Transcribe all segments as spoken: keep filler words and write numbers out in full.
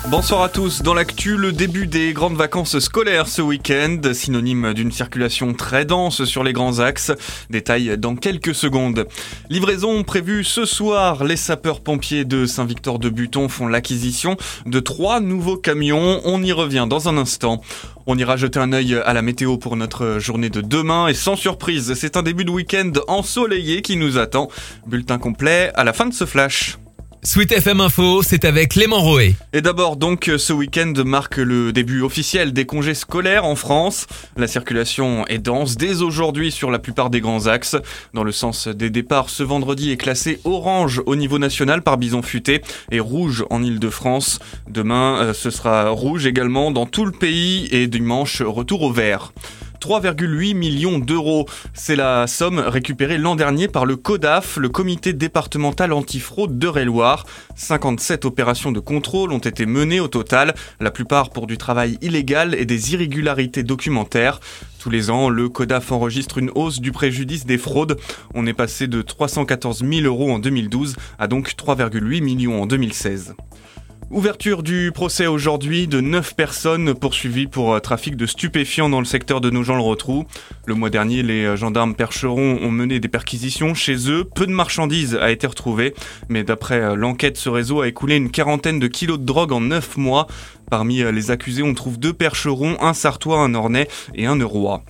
Bonsoir à tous. Dans l'actu, le début des grandes vacances scolaires ce week-end, synonyme d'une circulation très dense sur les grands axes. Détail dans quelques secondes. Livraison prévue ce soir. Les sapeurs-pompiers de Saint-Victor-de-Buton font l'acquisition de trois nouveaux camions. On y revient dans un instant. On ira jeter un œil à la météo pour notre journée de demain et sans surprise, c'est un début de week-end ensoleillé qui nous attend. Bulletin complet à la fin de ce flash. Sweet F M Info, c'est avec Clément Roé. Et d'abord donc, ce week-end marque le début officiel des congés scolaires en France. La circulation est dense dès aujourd'hui sur la plupart des grands axes. Dans le sens des départs, ce vendredi est classé orange au niveau national par Bison Futé et rouge en Île-de-France. Demain, ce sera rouge également dans tout le pays et dimanche, retour au vert. trois virgule huit millions d'euros. C'est la somme récupérée l'an dernier par le CODAF, le comité départemental antifraude d'Eure-et-Loir. cinquante-sept opérations de contrôle ont été menées au total, la plupart pour du travail illégal et des irrégularités documentaires. Tous les ans, le CODAF enregistre une hausse du préjudice des fraudes. On est passé de trois cent quatorze mille euros en deux mille douze à donc trois virgule huit millions en deux mille seize. Ouverture du procès aujourd'hui de neuf personnes poursuivies pour trafic de stupéfiants dans le secteur de Nogent-le-Rotrou. Le mois dernier, les gendarmes percherons ont mené des perquisitions chez eux. Peu de marchandises a été retrouvée, mais d'après l'enquête, ce réseau a écoulé une quarantaine de kilos de drogue en neuf mois. Parmi les accusés, on trouve deux percherons, un sartois, un ornais et un eurois.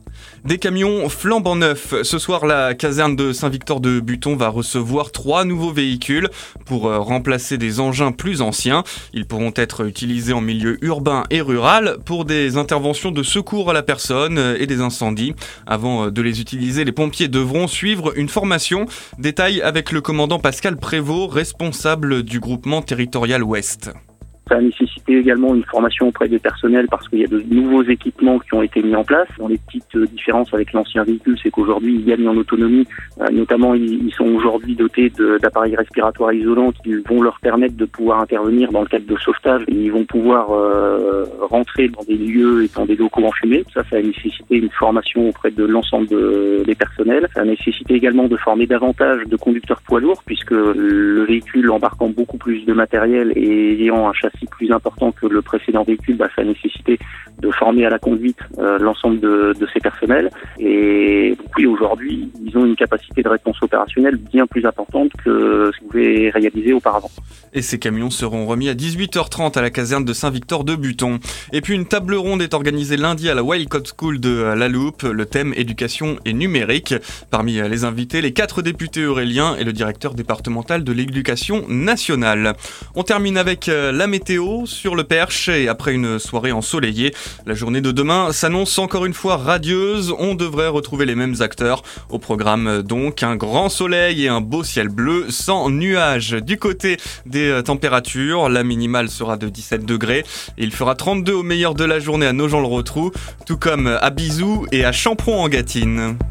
Des camions flambant neufs. Ce soir, la caserne de Saint-Victor-de-Buton va recevoir trois nouveaux véhicules pour remplacer des engins plus anciens. Ils pourront être utilisés en milieu urbain et rural pour des interventions de secours à la personne et des incendies. Avant de les utiliser, les pompiers devront suivre une formation. Détail avec le commandant Pascal Prévost, responsable du groupement territorial Ouest. Ça a nécessité également une formation auprès des personnels parce qu'il y a de nouveaux équipements qui ont été mis en place. Dans les petites différences avec l'ancien véhicule, c'est qu'aujourd'hui, ils gagnent en autonomie. Euh, notamment, ils, ils sont aujourd'hui dotés de, d'appareils respiratoires isolants qui vont leur permettre de pouvoir intervenir dans le cadre de sauvetage. Et ils vont pouvoir euh, rentrer dans des lieux et dans des locaux enfumés. Ça, ça a nécessité une formation auprès de l'ensemble de, des personnels. Ça a nécessité également de former davantage de conducteurs poids lourds puisque le véhicule embarquant beaucoup plus de matériel et ayant un châssis plus important que le précédent véhicule, bah, ça a nécessité de former à la conduite euh, l'ensemble de, de ces personnels. Et donc, oui, aujourd'hui, ils ont une capacité de réponse opérationnelle bien plus importante que ce qu'ils pouvaient réaliser auparavant. Et ces camions seront remis à dix-huit heures trente à la caserne de Saint-Victor-de-Buton. Et puis une table ronde est organisée lundi à la Wildcat School de La Loupe. Le thème éducation et numérique. Parmi les invités, les quatre députés euréliens et le directeur départemental de l'éducation nationale. On termine avec la météo sur le Perche et après une soirée ensoleillée, la journée de demain s'annonce encore une fois radieuse. On devrait retrouver les mêmes acteurs. Au programme donc un grand soleil et un beau ciel bleu sans nuages. Du côté des températures, la minimale sera de dix-sept degrés et il fera trente-deux au meilleur de la journée à Nogent-le-Rotrou, tout comme à Bizou et à Champron en Gâtine.